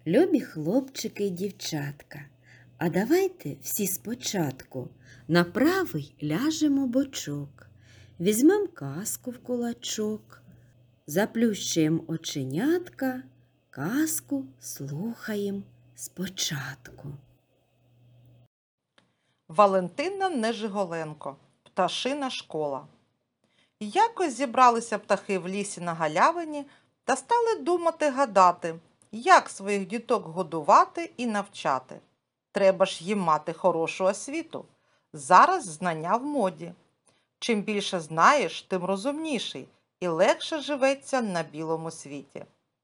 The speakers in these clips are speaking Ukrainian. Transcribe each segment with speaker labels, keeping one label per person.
Speaker 1: Любі хлопчики й дівчатка, а давайте всі спочатку на правий ляжемо бочок, візьмем казку в кулачок, заплющуємо оченятка, казку слухаєм спочатку.
Speaker 2: Валентина Нежиголенко. Пташина школа. Якось зібралися птахи в лісі на галявині та стали думати-гадати, як своїх діток годувати і навчати. Треба ж їм мати хорошу освіту. Зараз знання в моді. Чим більше знаєш, тим розумніший і легше живеться на білому світі.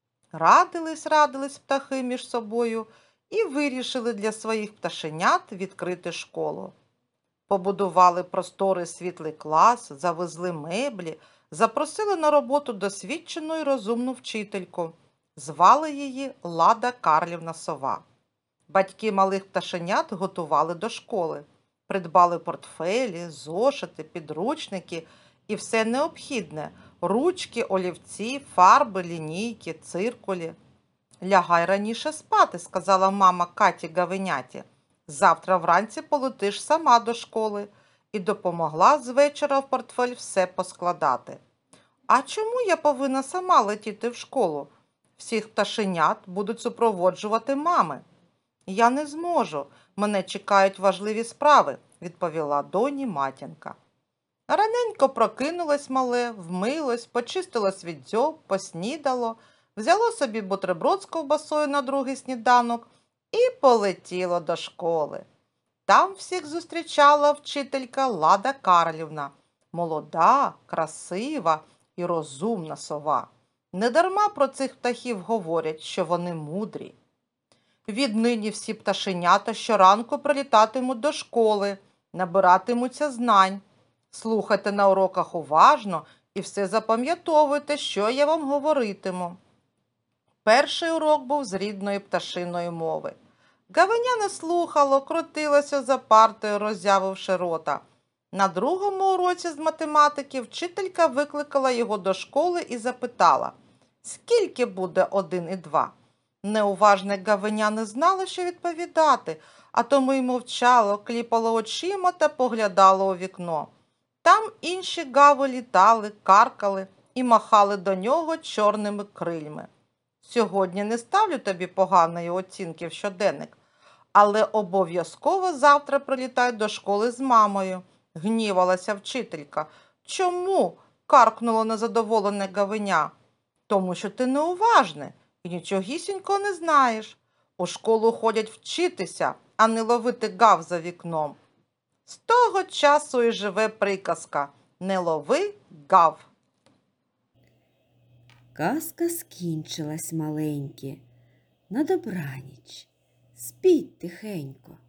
Speaker 2: Радились птахи між собою і вирішили для своїх пташенят відкрити школу. Побудували просторий світлий клас, завезли меблі, запросили на роботу досвідчену і розумну вчительку. Звали її Лада Карлівна Сова. Батьки малих пташенят готували до школи. Придбали портфелі, зошити, підручники і все необхідне – ручки, олівці, фарби, лінійки, циркулі. «Лягай раніше спати», – сказала мама Каті Гавеняті. «Завтра вранці полетиш сама до школи», і допомогла з вечора в портфель все поскладати. «А чому я повинна сама летіти в школу? Всіх пташенят будуть супроводжувати мами». «Я не зможу, мене чекають важливі справи», – відповіла доні матінка. Раненько прокинулось мале, вмилось, почистилось від дзьоб, поснідало, взяло собі бутерброд з ковбасою на другий сніданок і полетіло до школи. Там всіх зустрічала вчителька Лада Карлівна, молода, красива і розумна сова. Недарма про цих птахів говорять, що вони мудрі. Віднині всі пташенята щоранку прилітатимуть до школи, набиратимуться знань. Слухайте на уроках уважно і все запам'ятовуйте, що я вам говоритиму. Перший урок був з рідної пташиної мови. Гавеня не слухало, крутилося за партою, роззявивши рота. На другому уроці з математики вчителька викликала його до школи і запитала, скільки буде 1 і 2? Неуважне Гавеня не знало, що відповідати, а тому й мовчало, кліпало очима та поглядало у вікно. Там інші гави літали, каркали і махали до нього чорними крильми. «Сьогодні не ставлю тобі поганої оцінки в щоденник, але обов'язково завтра прилітай до школи з мамою», – гнівалася вчителька. «Чому?» – каркнуло незадоволене Гавеня. «Тому що ти неуважне і нічогісінько не знаєш. У школу ходять вчитися, а не ловити гав за вікном». З того часу і живе приказка «Не лови гав».
Speaker 1: Казка скінчилась, маленькі. На добраніч. Спіть тихенько.